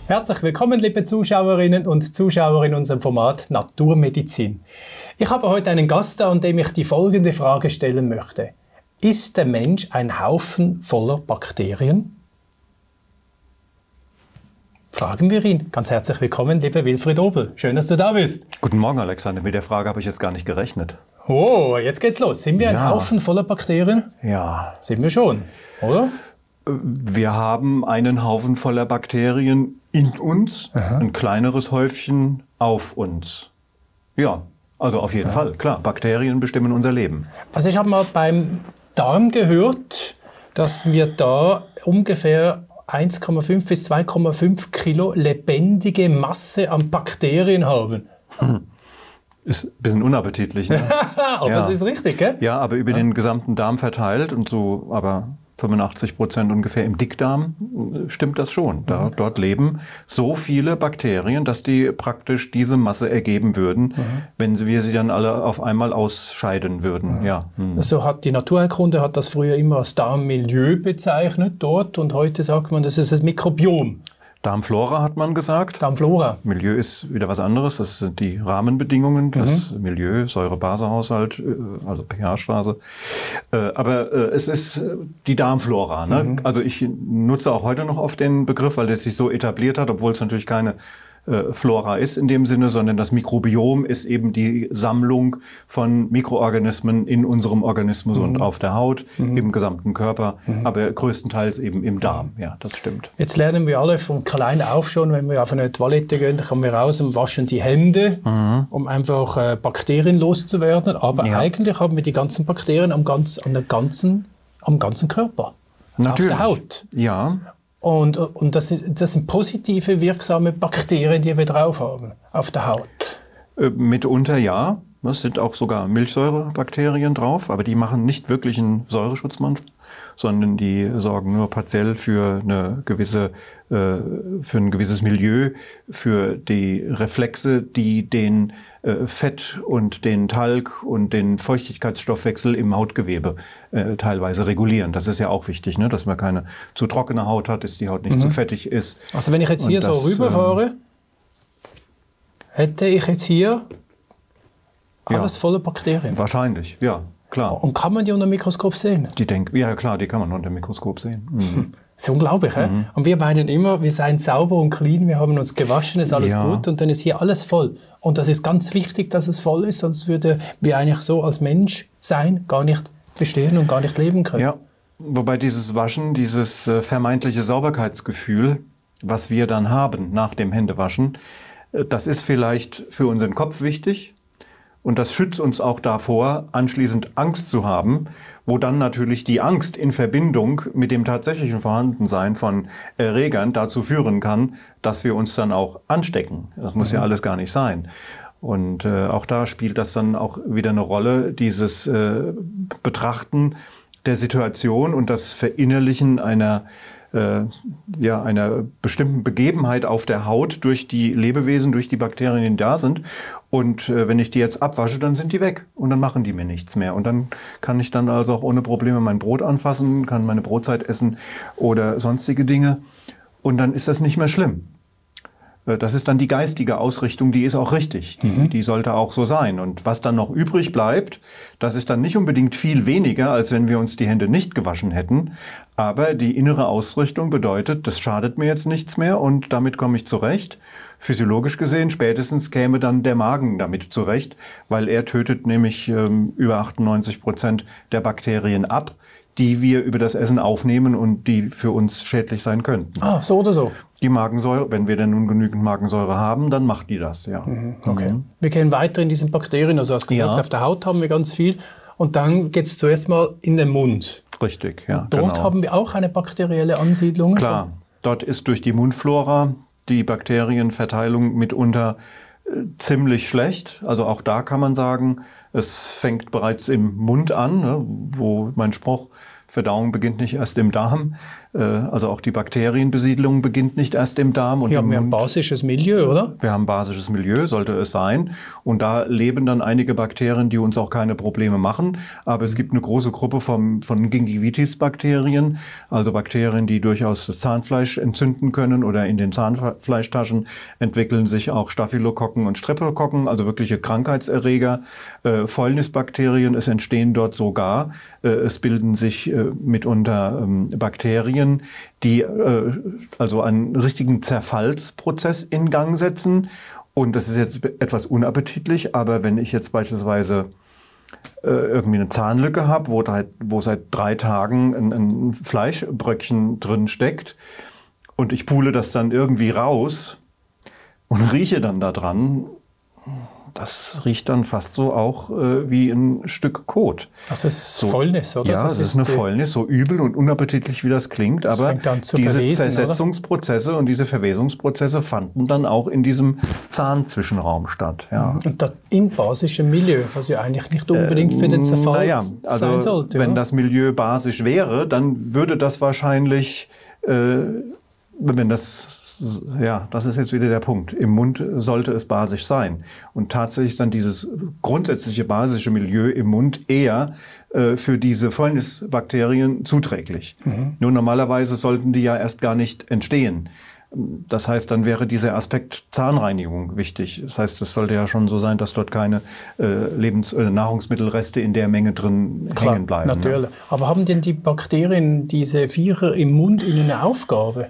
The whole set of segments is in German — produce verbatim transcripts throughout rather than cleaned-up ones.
Herzlich willkommen, liebe Zuschauerinnen und Zuschauer in unserem Format Naturmedizin. Ich habe heute einen Gast da, an dem ich die folgende Frage stellen möchte. Ist der Mensch ein Haufen voller Bakterien? Fragen wir ihn. Ganz herzlich willkommen, lieber Wilfried Obel. Schön, dass du da bist. Guten Morgen, Alexander. Mit der Frage habe ich jetzt gar nicht gerechnet. Oh, jetzt geht's los. Sind wir ja. ein Haufen voller Bakterien? Ja. Sind wir schon, oder? Wir haben einen Haufen voller Bakterien in uns, Aha. ein kleineres Häufchen auf uns. Ja, also auf jeden ja. Fall. Klar, Bakterien bestimmen unser Leben. Also ich habe mal beim Darm gehört, dass wir da ungefähr eins Komma fünf bis zwei Komma fünf Kilo lebendige Masse an Bakterien haben. Hm. Ist ein bisschen unappetitlich, ne? Aber ja. das ist richtig, gell? Ja, aber über ja. den gesamten Darm verteilt und so, aber fünfundachtzig Prozent ungefähr im Dickdarm, stimmt das schon. Da, mhm. Dort leben so viele Bakterien, dass die praktisch diese Masse ergeben würden, mhm. wenn wir sie dann alle auf einmal ausscheiden würden. Mhm. Ja. Mhm. So hat die Naturheilkunde hat das früher immer als Darmmilieu bezeichnet dort und heute sagt man, das ist das Mikrobiom. Darmflora hat man gesagt. Darmflora. Milieu ist wieder was anderes. Das sind die Rahmenbedingungen, das mhm. Milieu, Säure-Base-Haushalt, also pH-Straße. Aber es ist die Darmflora. Ne? Mhm. Also ich nutze auch heute noch oft den Begriff, weil es sich so etabliert hat, obwohl es natürlich keine Flora ist in dem Sinne, sondern das Mikrobiom ist eben die Sammlung von Mikroorganismen in unserem Organismus mhm. und auf der Haut, mhm. im gesamten Körper, mhm. aber größtenteils eben im Darm. Ja, das stimmt. Jetzt lernen wir alle von klein auf schon, wenn wir auf eine Toilette gehen, dann kommen wir raus und waschen die Hände, mhm. um einfach äh, Bakterien loszuwerden. Aber ja. eigentlich haben wir die ganzen Bakterien am, ganz, an der ganzen, am ganzen Körper, Natürlich. auf der Haut. Ja. Und, und das, ist, das sind positive, wirksame Bakterien, die wir drauf haben, auf der Haut. Äh, mitunter ja. Es sind auch sogar Milchsäurebakterien drauf, aber die machen nicht wirklich einen Säureschutzmantel, sondern die sorgen nur partiell für eine gewisse, äh, für ein gewisses Milieu, für die Reflexe, die den äh, Fett und den Talg und den Feuchtigkeitsstoffwechsel im Hautgewebe äh, teilweise regulieren. Das ist ja auch wichtig, ne? Dass man keine zu trockene Haut hat, dass die Haut nicht mhm. zu fettig ist. Also wenn ich jetzt hier das, so rüberfahre, ähm, hätte ich jetzt hier alles ja. voller Bakterien. Wahrscheinlich, ja, klar. Und kann man die unter dem Mikroskop sehen? Die denk, ja, klar, die kann man unter dem Mikroskop sehen. Mhm. Das ist unglaublich, mhm. He? Und wir meinen immer, wir seien sauber und clean, wir haben uns gewaschen, ist alles ja. gut und dann ist hier alles voll. Und das ist ganz wichtig, dass es voll ist, sonst würde wir eigentlich so als Mensch sein gar nicht bestehen und gar nicht leben können. Ja, wobei dieses Waschen, dieses äh, vermeintliche Sauberkeitsgefühl, was wir dann haben nach dem Händewaschen, äh, das ist vielleicht für unseren Kopf wichtig. Und das schützt uns auch davor, anschließend Angst zu haben, wo dann natürlich die Angst in Verbindung mit dem tatsächlichen Vorhandensein von Erregern dazu führen kann, dass wir uns dann auch anstecken. Das muss mhm. ja alles gar nicht sein. Und äh, auch da spielt das dann auch wieder eine Rolle, dieses äh, Betrachten der Situation und das Verinnerlichen einer Äh, ja, einer bestimmten Begebenheit auf der Haut durch die Lebewesen, durch die Bakterien, die da sind. Und äh, wenn ich die jetzt abwasche, dann sind die weg und dann machen die mir nichts mehr. Und dann kann ich dann also auch ohne Probleme mein Brot anfassen, kann meine Brotzeit essen oder sonstige Dinge. Und dann ist das nicht mehr schlimm. Das ist dann die geistige Ausrichtung, die ist auch richtig. Die, mhm. die sollte auch so sein. Und was dann noch übrig bleibt, das ist dann nicht unbedingt viel weniger, als wenn wir uns die Hände nicht gewaschen hätten. Aber die innere Ausrichtung bedeutet, das schadet mir jetzt nichts mehr und damit komme ich zurecht. Physiologisch gesehen, spätestens käme dann der Magen damit zurecht, weil er tötet nämlich ähm, über achtundneunzig Prozent der Bakterien ab, die wir über das Essen aufnehmen und die für uns schädlich sein könnten. Ah, so oder so. Die Magensäure, wenn wir denn nun genügend Magensäure haben, dann macht die das, ja. Mhm, okay. Mhm. Wir gehen weiter in diesen Bakterien. Also du hast gesagt, ja. auf der Haut haben wir ganz viel. Und dann geht es zuerst mal in den Mund. Richtig, ja. Und dort genau. haben wir auch eine bakterielle Ansiedlung. Klar, dort ist durch die Mundflora die Bakterienverteilung mitunter äh, ziemlich schlecht. Also auch da kann man sagen, es fängt bereits im Mund an, ne, wo mein Spruch, Verdauung beginnt nicht erst im Darm. Also auch die Bakterienbesiedlung beginnt nicht erst im Darm. Und wir haben ja ein basisches Milieu, oder? Wir haben ein basisches Milieu, sollte es sein. Und da leben dann einige Bakterien, die uns auch keine Probleme machen. Aber es gibt eine große Gruppe von, von Gingivitis-Bakterien, also Bakterien, die durchaus das Zahnfleisch entzünden können, oder in den Zahnfleischtaschen entwickeln sich auch Staphylokokken und Streptokokken, also wirkliche Krankheitserreger, äh, Fäulnisbakterien. Es entstehen dort sogar, äh, es bilden sich äh, mitunter ähm, Bakterien, die äh, also einen richtigen Zerfallsprozess in Gang setzen. Und das ist jetzt etwas unappetitlich, aber wenn ich jetzt beispielsweise äh, irgendwie eine Zahnlücke habe, wo, wo seit drei Tagen ein, ein Fleischbröckchen drin steckt und ich pule das dann irgendwie raus und rieche dann da dran, das riecht dann fast so auch äh, wie ein Stück Kot. Das ist so, Fäulnis, oder? Ja, das, das ist eine Fäulnis, so übel und unappetitlich, wie das klingt. Das aber diese verwesen, Zersetzungsprozesse oder? Und diese Verwesungsprozesse fanden dann auch in diesem Zahnzwischenraum statt. Ja. Und das in basischem Milieu, was ja eigentlich nicht unbedingt für den Zerfall äh, naja, also sein sollte. Wenn oder? das Milieu basisch wäre, dann würde das wahrscheinlich, äh, wenn das Ja, das ist jetzt wieder der Punkt. Im Mund sollte es basisch sein. Und tatsächlich ist dann dieses grundsätzliche basische Milieu im Mund eher äh, für diese Fäulnisbakterien zuträglich. Mhm. Nur normalerweise sollten die ja erst gar nicht entstehen. Das heißt, dann wäre dieser Aspekt Zahnreinigung wichtig. Das heißt, es sollte ja schon so sein, dass dort keine äh, Lebens- oder Nahrungsmittelreste in der Menge drin Klar, hängen bleiben. Natürlich. Ne? Aber haben denn die Bakterien, diese Viecher im Mund, eine Aufgabe?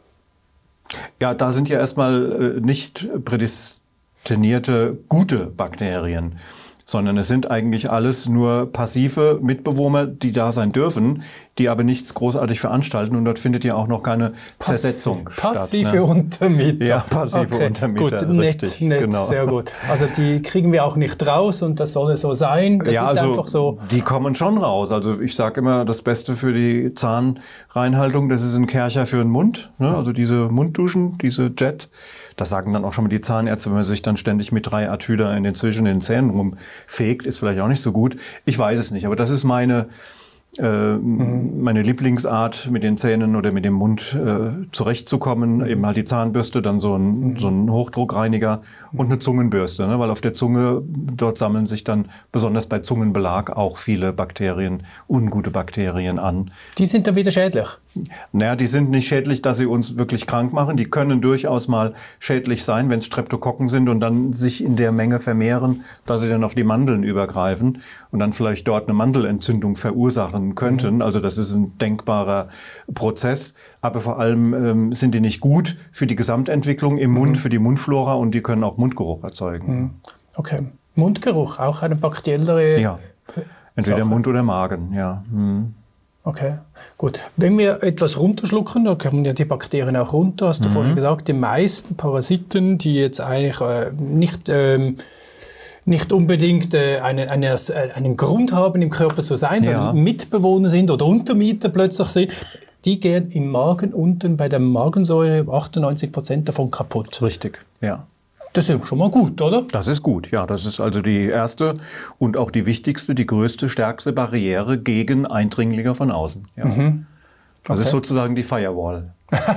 Ja, da sind ja erstmal äh, nicht prädestinierte gute Bakterien, sondern es sind eigentlich alles nur passive Mitbewohner, die da sein dürfen, die aber nichts großartig veranstalten, und dort findet ja auch noch keine Passiv, Zersetzung passive statt. Ne? Untermieter. Ja, passive okay. Untermieter, gut, richtig. Nett, nett, genau. Sehr gut. Also die kriegen wir auch nicht raus und das soll so sein. Das ja, ist also einfach so. Die kommen schon raus. Also ich sage immer, das Beste für die Zahnreinhaltung, das ist ein Kercher für den Mund. Ne? Also diese Mundduschen, diese Jet. Das sagen dann auch schon mal die Zahnärzte, wenn man sich dann ständig mit drei Adhüder in den zwischen den Zähnen rumfegt, ist vielleicht auch nicht so gut. Ich weiß es nicht, aber das ist meine äh, mhm. meine Lieblingsart, mit den Zähnen oder mit dem Mund äh, zurechtzukommen. Mhm. Eben halt die Zahnbürste, dann so ein, mhm. so ein Hochdruckreiniger mhm. und eine Zungenbürste, ne? Weil auf der Zunge, dort sammeln sich dann besonders bei Zungenbelag auch viele Bakterien, ungute Bakterien an. Die sind dann wieder schädlich? Naja, die sind nicht schädlich, dass sie uns wirklich krank machen. Die können durchaus mal schädlich sein, wenn es Streptokokken sind und dann sich in der Menge vermehren, dass sie dann auf die Mandeln übergreifen und dann vielleicht dort eine Mandelentzündung verursachen könnten. Also das ist ein denkbarer Prozess. Aber vor allem ähm, sind die nicht gut für die Gesamtentwicklung im Mund, mhm. für die Mundflora, und die können auch Mundgeruch erzeugen. Okay. Mundgeruch, auch eine bakterielle Ja, entweder Sache. Mund oder Magen, ja. Mhm. Okay, gut. Wenn wir etwas runterschlucken, da kommen ja die Bakterien auch runter, hast du mhm. vorhin gesagt, die meisten Parasiten, die jetzt eigentlich äh, nicht... Ähm, nicht unbedingt äh, eine, eine, äh, einen Grund haben, im Körper zu sein, ja. sondern Mitbewohner sind oder Untermieter plötzlich sind, die gehen im Magen unten bei der Magensäure achtundneunzig Prozent davon kaputt. Richtig, ja. Das ist schon mal gut, oder? Das ist gut, ja. Das ist also die erste und auch die wichtigste, die größte, stärkste Barriere gegen Eindringlinge von außen. Ja. Mhm. Das okay. ist sozusagen die Firewall.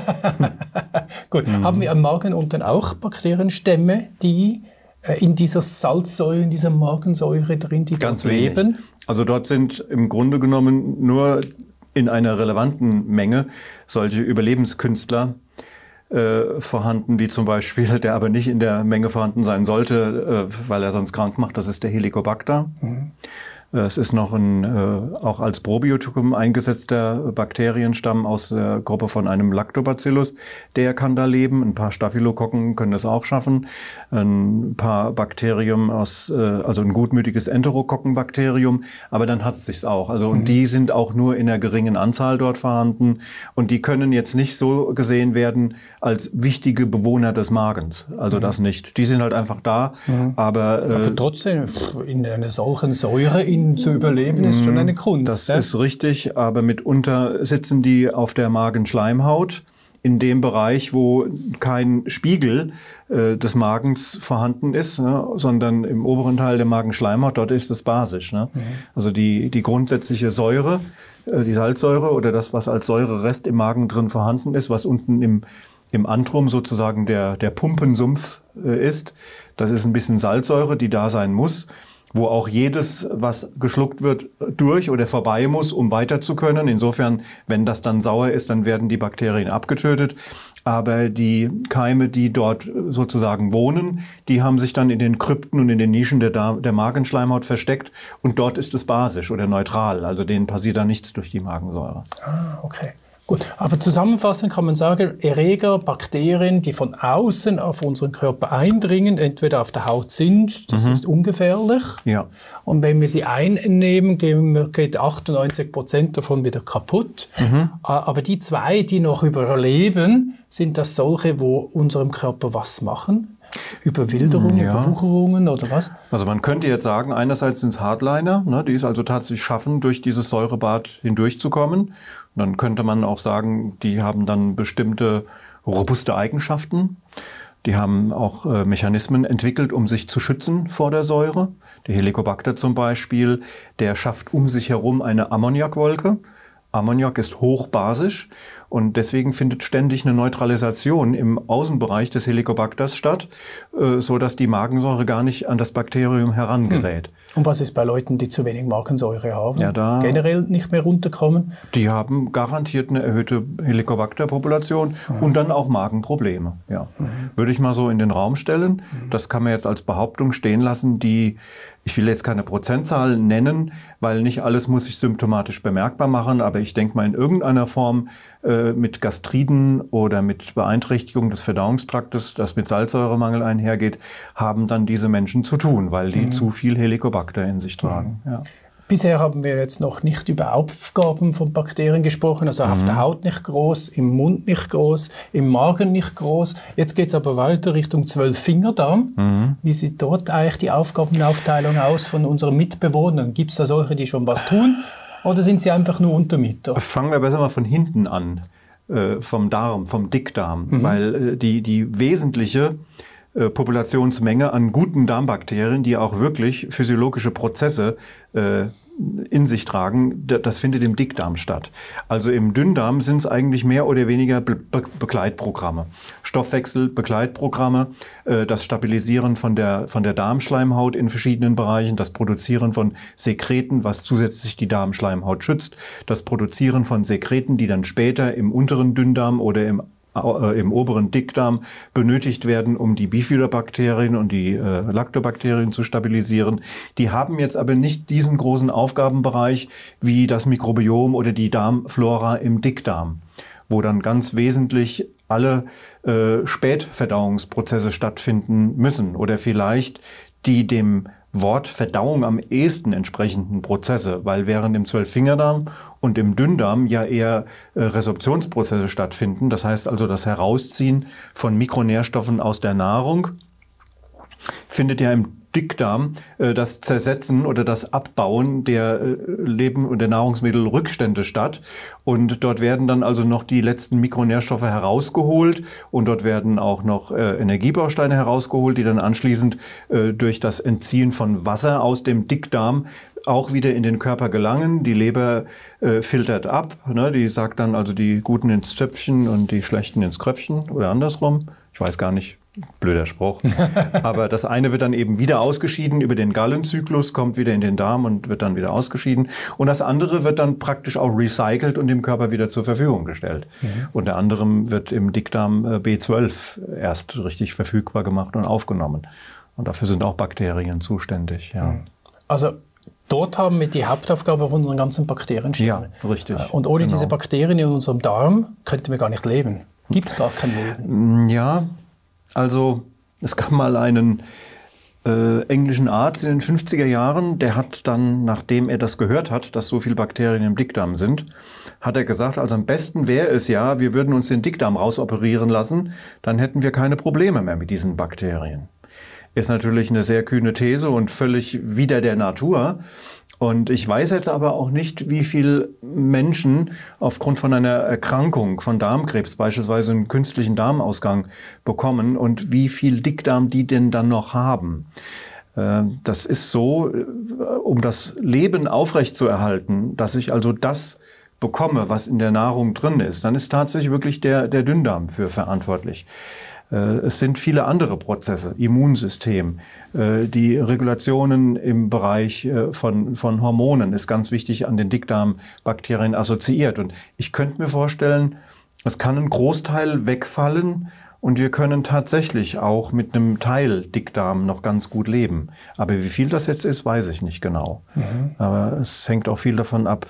Gut. Mhm. Haben wir am Magen unten auch Bakterienstämme, die in dieser Salzsäure, in dieser Magensäure drin, die Ganz dort leben? Wenig. Also dort sind im Grunde genommen nur in einer relevanten Menge solche Überlebenskünstler äh, vorhanden, wie zum Beispiel, der aber nicht in der Menge vorhanden sein sollte, äh, weil er sonst krank macht, das ist der Helicobacter. Mhm. Es ist noch ein äh, auch als Probiotikum eingesetzter Bakterienstamm aus der Gruppe von einem Lactobacillus. Der kann da leben. Ein paar Staphylokokken können das auch schaffen. Ein paar Bakterium aus, äh, also ein gutmütiges Enterokokkenbakterium. Aber dann hat es sich's auch. Also und mhm. die sind auch nur in einer geringen Anzahl dort vorhanden. Und die können jetzt nicht so gesehen werden als wichtige Bewohner des Magens. Also mhm. das nicht. Die sind halt einfach da. Mhm. Aber, äh, aber trotzdem in einer solchen Säure zu überleben, ist schon eine Kunst. Das ja? ist richtig, aber mitunter sitzen die auf der Magenschleimhaut in dem Bereich, wo kein Spiegel äh, des Magens vorhanden ist, ne, sondern im oberen Teil der Magenschleimhaut, dort ist es basisch. Ne? Mhm. Also die, die grundsätzliche Säure, äh, die Salzsäure oder das, was als Säurerest im Magen drin vorhanden ist, was unten im, im Antrum sozusagen der, der Pumpensumpf äh, ist, das ist ein bisschen Salzsäure, die da sein muss, wo auch jedes, was geschluckt wird, durch oder vorbei muss, um weiter zu können. Insofern, wenn das dann sauer ist, dann werden die Bakterien abgetötet. Aber die Keime, die dort sozusagen wohnen, die haben sich dann in den Krypten und in den Nischen der, der Magenschleimhaut versteckt. Und dort ist es basisch oder neutral. Also denen passiert da nichts durch die Magensäure. Ah, okay. Gut, aber zusammenfassend kann man sagen, Erreger, Bakterien, die von außen auf unseren Körper eindringen, entweder auf der Haut sind, das mhm. ist ungefährlich. Ja. Und wenn wir sie einnehmen, geht achtundneunzig Prozent davon wieder kaputt. Mhm. Aber die zwei, die noch überleben, sind das solche, wo unserem Körper was machen? Überwilderungen, ja. Überwucherungen oder was? Also man könnte jetzt sagen, einerseits sind es Hardliner, ne, die es also tatsächlich schaffen, durch dieses Säurebad hindurchzukommen. Und dann könnte man auch sagen, die haben dann bestimmte robuste Eigenschaften. Die haben auch äh, Mechanismen entwickelt, um sich zu schützen vor der Säure. Der Helicobacter zum Beispiel, der schafft um sich herum eine Ammoniakwolke. Ammoniak ist hochbasisch und deswegen findet ständig eine Neutralisation im Außenbereich des Helicobacters statt, äh, so dass die Magensäure gar nicht an das Bakterium herangerät. Hm. Und was ist bei Leuten, die zu wenig Magensäure haben? Ja, da generell nicht mehr runterkommen? Die haben garantiert eine erhöhte Helicobacter-Population mhm. und dann auch Magenprobleme. Ja. Mhm. Würde ich mal so in den Raum stellen. Mhm. Das kann man jetzt als Behauptung stehen lassen, die, ich will jetzt keine Prozentzahl nennen, weil nicht alles muss sich symptomatisch bemerkbar machen, aber ich denke mal in irgendeiner Form äh, mit Gastriden oder mit Beeinträchtigung des Verdauungstraktes, das mit Salzsäuremangel einhergeht, haben dann diese Menschen zu tun, weil die mhm. zu viel Helicobacter in sich tragen. Mhm. Ja. Bisher haben wir jetzt noch nicht über Aufgaben von Bakterien gesprochen, also mhm. auf der Haut nicht groß, im Mund nicht groß, im Magen nicht groß. Jetzt geht es aber weiter Richtung Zwölffingerdarm. Mhm. Wie sieht dort eigentlich die Aufgabenaufteilung aus von unseren Mitbewohnern? Gibt es da solche, die schon was tun oder sind sie einfach nur Untermieter? Fangen wir besser mal von hinten an, äh, vom Darm, vom Dickdarm, mhm. weil äh, die, die wesentliche Populationsmenge an guten Darmbakterien, die auch wirklich physiologische Prozesse äh, in sich tragen, das findet im Dickdarm statt. Also im Dünndarm sind es eigentlich mehr oder weniger Be Be Begleitprogramme. Stoffwechselbegleitprogramme, äh, das Stabilisieren von der, von der Darmschleimhaut in verschiedenen Bereichen, das Produzieren von Sekreten, was zusätzlich die Darmschleimhaut schützt, das Produzieren von Sekreten, die dann später im unteren Dünndarm oder im im oberen Dickdarm benötigt werden, um die Bifidobakterien und die äh, Lactobakterien zu stabilisieren. Die haben jetzt aber nicht diesen großen Aufgabenbereich wie das Mikrobiom oder die Darmflora im Dickdarm, wo dann ganz wesentlich alle äh, Spätverdauungsprozesse stattfinden müssen oder vielleicht die dem Wort Verdauung am ehesten entsprechenden Prozesse, weil während im Zwölffingerdarm und im Dünndarm ja eher äh, Resorptionsprozesse stattfinden, das heißt also das Herausziehen von Mikronährstoffen aus der Nahrung, findet ja im Dickdarm äh, das Zersetzen oder das Abbauen der äh, Leben- und der Nahrungsmittelrückstände statt. Und dort werden dann also noch die letzten Mikronährstoffe herausgeholt und dort werden auch noch äh, Energiebausteine herausgeholt, die dann anschließend äh, durch das Entziehen von Wasser aus dem Dickdarm auch wieder in den Körper gelangen. Die Leber äh, filtert ab, ne? Die sagt dann also die Guten ins Zöpfchen und die Schlechten ins Kröpfchen oder andersrum. Ich weiß gar nicht. Blöder Spruch. Aber das eine wird dann eben wieder ausgeschieden über den Gallenzyklus, kommt wieder in den Darm und wird dann wieder ausgeschieden. Und das andere wird dann praktisch auch recycelt und dem Körper wieder zur Verfügung gestellt. Mhm. Unter anderem wird im Dickdarm B zwölf erst richtig verfügbar gemacht und aufgenommen. Und dafür sind auch Bakterien zuständig. Ja. Also dort haben wir die Hauptaufgabe von unseren ganzen Bakterien stehen. Ja, richtig. Und ohne genau. diese Bakterien in unserem Darm könnten wir gar nicht leben. Gibt es gar kein Leben. Ja, also es gab mal einen äh, englischen Arzt in den fünfziger Jahren, der hat dann, nachdem er das gehört hat, dass so viele Bakterien im Dickdarm sind, hat er gesagt, also am besten wäre es ja, wir würden uns den Dickdarm rausoperieren lassen, dann hätten wir keine Probleme mehr mit diesen Bakterien. Ist natürlich eine sehr kühne These und völlig wider der Natur. Und ich weiß jetzt aber auch nicht, wie viele Menschen aufgrund von einer Erkrankung, von Darmkrebs beispielsweise einen künstlichen Darmausgang bekommen und wie viel Dickdarm die denn dann noch haben. Das ist so, um das Leben aufrechtzuerhalten, dass ich also das bekomme, was in der Nahrung drin ist, dann ist tatsächlich wirklich der, der Dünndarm für verantwortlich. Es sind viele andere Prozesse, Immunsystem, die Regulationen im Bereich von, von Hormonen ist ganz wichtig an den Dickdarmbakterien assoziiert. Und ich könnte mir vorstellen, es kann ein Großteil wegfallen und wir können tatsächlich auch mit einem Teil Dickdarm noch ganz gut leben. Aber wie viel das jetzt ist, weiß ich nicht genau. Mhm. Aber es hängt auch viel davon ab,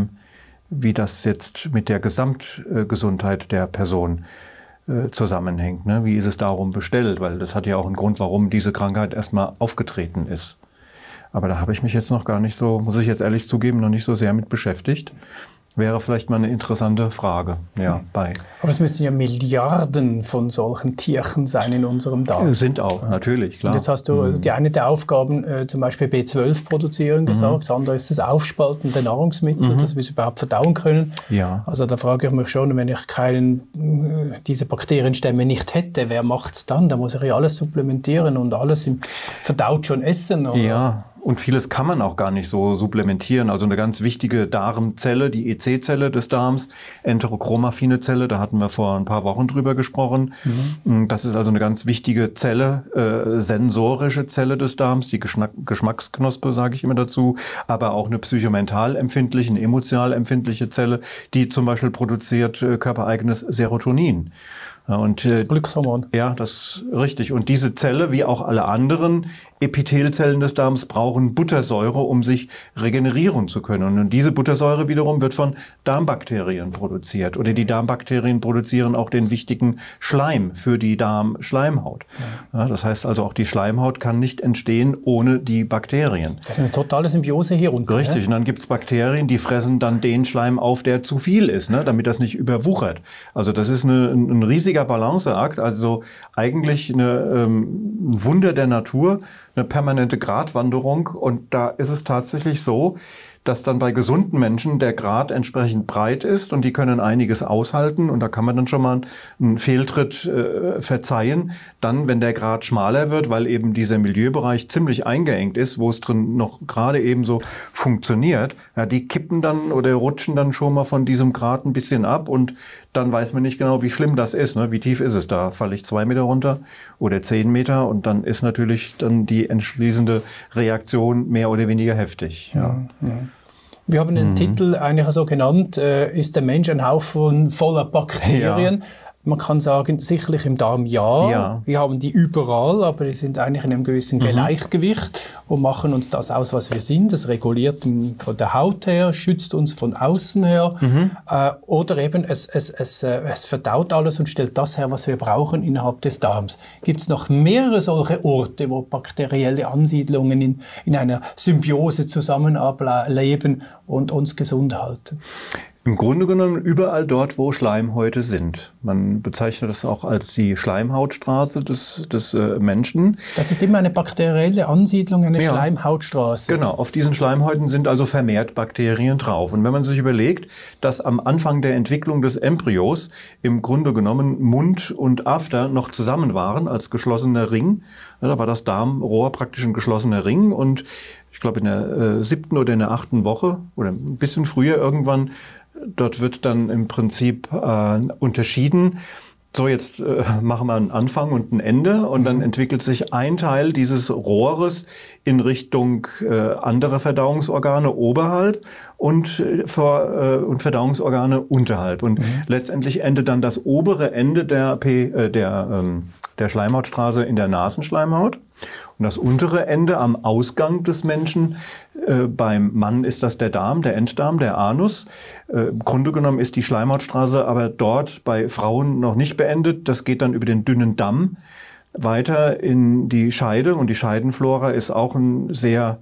wie das jetzt mit der Gesamtgesundheit der Person zusammenhängt. Ne? Wie ist es darum bestellt? Weil das hat ja auch einen Grund, warum diese Krankheit erstmal aufgetreten ist. Aber da habe ich mich jetzt noch gar nicht so, muss ich jetzt ehrlich zugeben, noch nicht so sehr mit beschäftigt. Wäre vielleicht mal eine interessante Frage. Ja, bei. Aber es müssten ja Milliarden von solchen Tierchen sein in unserem Darm. Sind auch, natürlich, klar. Und jetzt hast du mhm. die eine der Aufgaben, äh, zum Beispiel B zwölf produzieren, gesagt. Mhm. Das andere ist das Aufspalten der Nahrungsmittel, mhm. dass wir es überhaupt verdauen können. Ja. Also da frage ich mich schon, wenn ich keinen, äh, diese Bakterienstämme nicht hätte, wer macht es dann? Da muss ich ja alles supplementieren und alles im, verdaut schon essen. Oder? Ja. Und vieles kann man auch gar nicht so supplementieren. Also eine ganz wichtige Darmzelle, die E C-Zelle des Darms, enterochromaffine Zelle, da hatten wir vor ein paar Wochen drüber gesprochen. Mhm. Das ist also eine ganz wichtige Zelle, äh, sensorische Zelle des Darms, die Geschmack, Geschmacksknospe, sage ich immer dazu, aber auch eine psychomental empfindliche, eine emotional empfindliche Zelle, die zum Beispiel produziert äh, körpereigenes Serotonin. Und, das Glückshormon. Ja, das ist richtig. Und diese Zelle, wie auch alle anderen Epithelzellen des Darms, brauchen Buttersäure, um sich regenerieren zu können. Und diese Buttersäure wiederum wird von Darmbakterien produziert. Oder die Darmbakterien produzieren auch den wichtigen Schleim für die Darmschleimhaut. Ja, das heißt also, auch die Schleimhaut kann nicht entstehen ohne die Bakterien. Das ist eine totale Symbiose hier unten. Richtig. Ja? Und dann gibt's Bakterien, die fressen dann den Schleim auf, der zu viel ist, ne, damit das nicht überwuchert. Also das ist eine, ein riesiger Balanceakt, also eigentlich eine, ähm, ein Wunder der Natur, eine permanente Gratwanderung. Und da ist es tatsächlich so, dass dann bei gesunden Menschen der Grat entsprechend breit ist und die können einiges aushalten und da kann man dann schon mal einen Fehltritt äh, verzeihen. Dann, wenn der Grat schmaler wird, weil eben dieser Milieubereich ziemlich eingeengt ist, wo es drin noch gerade eben so funktioniert, ja, die kippen dann oder rutschen dann schon mal von diesem Grat ein bisschen ab und dann weiß man nicht genau, wie schlimm das ist. Ne? Wie tief ist es da? Falle ich zwei Meter runter oder zehn Meter? Und dann ist natürlich dann die entschließende Reaktion mehr oder weniger heftig. Ja. Ja, ja. Wir haben den mhm. Titel eigentlich so genannt, äh, ist der Mensch ein Haufen voller Bakterien? Ja. Man kann sagen, sicherlich im Darm ja. ja. Wir haben die überall, aber die sind eigentlich in einem gewissen mhm. Gleichgewicht und machen uns das aus, was wir sind. Das reguliert von der Haut her, schützt uns von außen her. Mhm. Äh, oder eben es, es, es, es verdaut alles und stellt das her, was wir brauchen innerhalb des Darms. Gibt es noch mehrere solche Orte, wo bakterielle Ansiedlungen in, in einer Symbiose zusammenleben und uns gesund halten? Im Grunde genommen überall dort, wo Schleimhäute sind. Man bezeichnet das auch als die Schleimhautstraße des, des äh, Menschen. Das ist immer eine bakterielle Ansiedlung, eine ja. Schleimhautstraße. Genau, auf diesen Schleimhäuten sind also vermehrt Bakterien drauf. Und wenn man sich überlegt, dass am Anfang der Entwicklung des Embryos im Grunde genommen Mund und After noch zusammen waren als geschlossener Ring, ja, da war das Darmrohr praktisch ein geschlossener Ring und ich glaube in der äh, siebten oder in der achten Woche oder ein bisschen früher irgendwann, dort wird dann im Prinzip äh, unterschieden, so jetzt äh, machen wir einen Anfang und ein Ende und dann entwickelt sich ein Teil dieses Rohres in Richtung äh, anderer Verdauungsorgane oberhalb und, äh, vor, äh, und Verdauungsorgane unterhalb. Und mhm. letztendlich endet dann das obere Ende der, P, äh, der, ähm, der Schleimhautstraße in der Nasenschleimhaut. Und das untere Ende am Ausgang des Menschen, äh, beim Mann ist das der Darm, der Enddarm, der Anus. Äh, im Grunde genommen ist die Schleimhautstraße aber dort bei Frauen noch nicht beendet. Das geht dann über den dünnen Damm weiter in die Scheide. Und die Scheidenflora ist auch ein sehr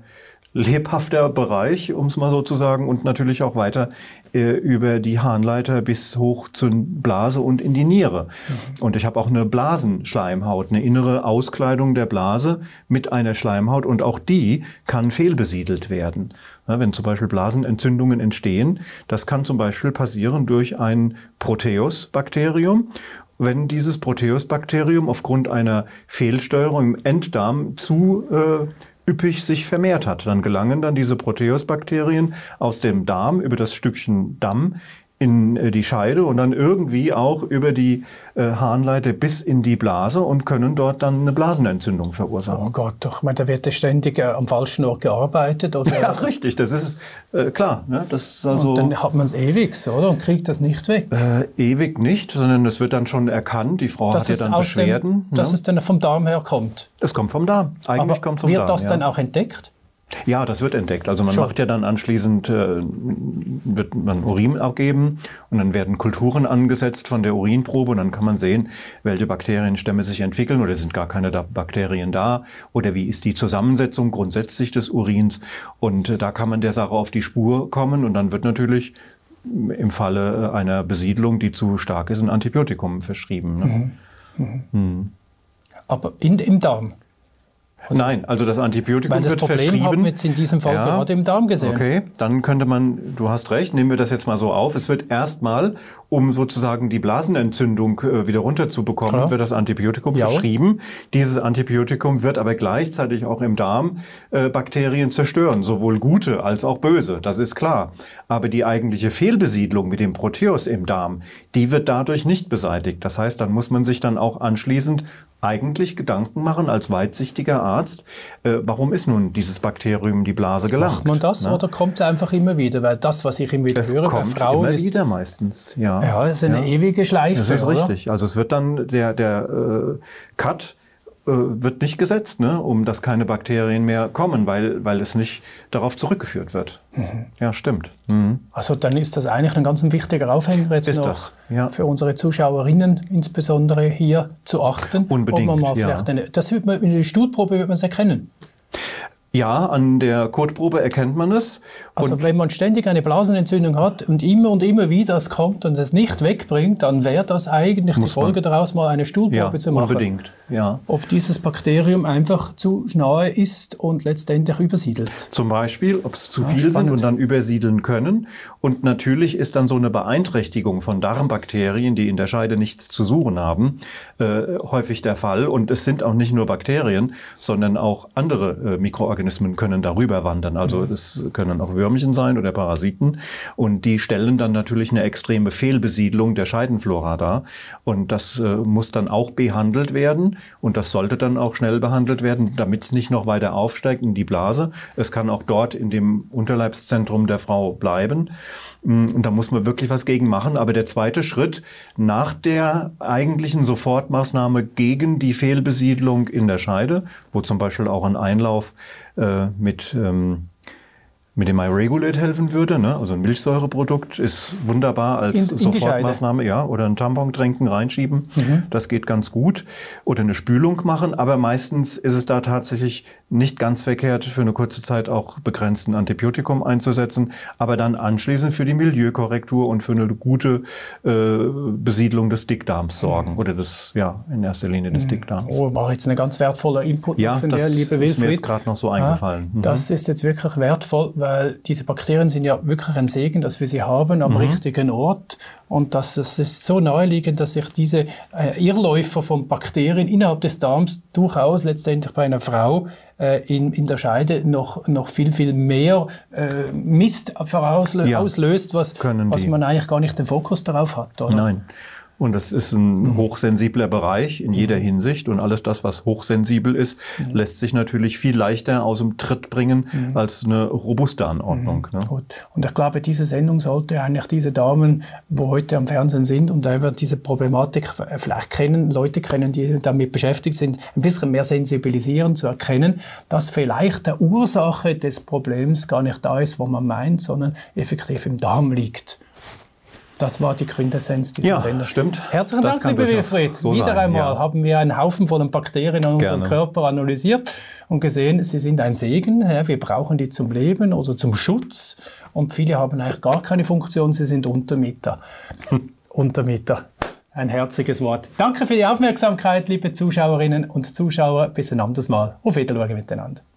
lebhafter Bereich, um es mal so zu sagen, und natürlich auch weiter äh, über die Harnleiter bis hoch zur Blase und in die Niere. Mhm. Und ich habe auch eine Blasenschleimhaut, eine innere Auskleidung der Blase mit einer Schleimhaut, und auch die kann fehlbesiedelt werden. Ja, wenn zum Beispiel Blasenentzündungen entstehen, das kann zum Beispiel passieren durch ein Proteus-Bakterium. Wenn dieses Proteus-Bakterium aufgrund einer Fehlsteuerung im Enddarm zu äh, üppig sich vermehrt hat, dann gelangen dann diese Proteus-Bakterien aus dem Darm über das Stückchen Damm in äh, die Scheide und dann irgendwie auch über die äh, Harnleiter bis in die Blase und können dort dann eine Blasenentzündung verursachen. Oh Gott, doch, ich meine, da wird ja ständig äh, am falschen Ort gearbeitet. Oder? Ja, richtig, das ist äh, klar. Ne? Das ist also, und dann hat man es ewig, oder? Und kriegt das nicht weg. Äh, ewig nicht, sondern es wird dann schon erkannt. Die Frau dass hat ja dann Beschwerden. Dem, dass ne? es dann vom Darm her kommt. Es kommt vom Darm. Eigentlich Aber kommt vom wird Darm. das ja. dann auch entdeckt? Ja, das wird entdeckt. Also man Schon. macht ja dann anschließend, äh, wird man Urin abgeben und dann werden Kulturen angesetzt von der Urinprobe und dann kann man sehen, welche Bakterienstämme sich entwickeln oder sind gar keine da Bakterien da oder wie ist die Zusammensetzung grundsätzlich des Urins, und äh, da kann man der Sache auf die Spur kommen, und dann wird natürlich im Falle einer Besiedlung, die zu stark ist, ein Antibiotikum verschrieben. Ne? Mhm. Mhm. Mhm. Aber in, im Darm? Also, Nein, also das Antibiotikum weil das wird Problem verschrieben. haben wir jetzt in diesem Fall ja, gerade im Darm gesehen. Okay, dann könnte man, du hast recht, nehmen wir das jetzt mal so auf. Es wird erstmal, um sozusagen die Blasenentzündung äh, wieder runterzubekommen, Klar. wird das Antibiotikum ja. verschrieben. Dieses Antibiotikum wird aber gleichzeitig auch im Darm äh, Bakterien zerstören, sowohl gute als auch böse, das ist klar. Aber die eigentliche Fehlbesiedlung mit dem Proteus im Darm, die wird dadurch nicht beseitigt. Das heißt, dann muss man sich dann auch anschließend eigentlich Gedanken machen als weitsichtiger Arzt, äh, warum ist nun dieses Bakterium in die Blase gelangt? Macht man das, ne? Oder kommt es einfach immer wieder? Weil das, was ich immer wieder das höre bei Frauen immer ist wieder meistens, ja. Ja, das ist eine ja. ewige Schleife. Das ist oder? richtig. Also es wird dann der der äh, Cut äh, wird nicht gesetzt, ne, um dass keine Bakterien mehr kommen, weil weil es nicht darauf zurückgeführt wird. Mhm. Ja, stimmt. Mhm. Also dann ist das eigentlich ein ganz wichtiger Aufhänger jetzt ist noch das, ja. für unsere Zuschauerinnen insbesondere hier zu achten. Unbedingt, ob man mal ja. vielleicht eine, das wird man in der Stuhlprobe wird man es erkennen. Ja, an der Kotprobe erkennt man es. Also und wenn man ständig eine Blasenentzündung hat und immer und immer wieder es kommt und es nicht wegbringt, dann wäre das eigentlich die Folge daraus, mal eine Stuhlprobe ja, zu machen. Unbedingt, ja. Ob dieses Bakterium einfach zu nahe ist und letztendlich übersiedelt. Zum Beispiel, ob es zu ah, viel spannend. sind und dann übersiedeln können. Und natürlich ist dann so eine Beeinträchtigung von Darmbakterien, die in der Scheide nichts zu suchen haben, äh, häufig der Fall. Und es sind auch nicht nur Bakterien, sondern auch andere äh, Mikroorganismen können darüber wandern. Also es können auch Würmchen sein oder Parasiten. Und die stellen dann natürlich eine extreme Fehlbesiedlung der Scheidenflora dar. Und das äh, muss dann auch behandelt werden. Und das sollte dann auch schnell behandelt werden, damit es nicht noch weiter aufsteigt in die Blase. Es kann auch dort in dem Unterleibszentrum der Frau bleiben. Und da muss man wirklich was gegen machen. Aber der zweite Schritt nach der eigentlichen Sofortmaßnahme gegen die Fehlbesiedlung in der Scheide, wo zum Beispiel auch ein Einlauf äh, mit ähm, mit dem MyRegulate helfen würde, ne? Also ein Milchsäureprodukt ist wunderbar als in, in Sofortmaßnahme, ja, oder einen Tampon tränken, reinschieben, mhm. das geht ganz gut, oder eine Spülung machen, aber meistens ist es da tatsächlich nicht ganz verkehrt, für eine kurze Zeit auch begrenzt ein Antibiotikum einzusetzen, aber dann anschließend für die Milieukorrektur und für eine gute äh, Besiedlung des Dickdarms sorgen, mhm. oder des, ja, in erster Linie des mhm. Dickdarms. Oh, war jetzt ein ganz wertvoller Input ja, von der, liebe Wilfried. ist mir jetzt gerade noch so eingefallen. Mhm. Das ist jetzt wirklich wertvoll, weil diese Bakterien sind ja wirklich ein Segen, dass wir sie haben am mhm. richtigen Ort, und das, das ist so naheliegend, dass sich diese äh, Irrläufer von Bakterien innerhalb des Darms durchaus letztendlich bei einer Frau äh, in, in der Scheide noch, noch viel, viel mehr äh, Mist auslöst, ja, auslöst, was, was man eigentlich gar nicht den Fokus darauf hat, oder? Nein. Und das ist ein hochsensibler Bereich in jeder Hinsicht. Und alles das, was hochsensibel ist, mhm. lässt sich natürlich viel leichter aus dem Tritt bringen mhm. als eine robuste Anordnung. Mhm. Ne? Gut. Und ich glaube, diese Sendung sollte eigentlich diese Damen, wo heute am Fernsehen sind und über diese Problematik vielleicht kennen, Leute kennen, die damit beschäftigt sind, ein bisschen mehr sensibilisieren, zu erkennen, dass vielleicht der Ursache des Problems gar nicht da ist, wo man meint, sondern effektiv im Darm liegt. Das war die Quintessenz dieser ja, Sendung. Stimmt. Herzlichen das Dank, lieber Wilfried. So Wieder sein, einmal ja. haben wir einen Haufen von Bakterien in unserem Gerne. Körper analysiert und gesehen, sie sind ein Segen. Ja, wir brauchen die zum Leben oder zum Schutz. Und viele haben eigentlich gar keine Funktion, sie sind Untermieter. Hm. Untermieter. Ein herziges Wort. Danke für die Aufmerksamkeit, liebe Zuschauerinnen und Zuschauer. Bis ein anderes Mal. Auf Wiedersehen miteinander.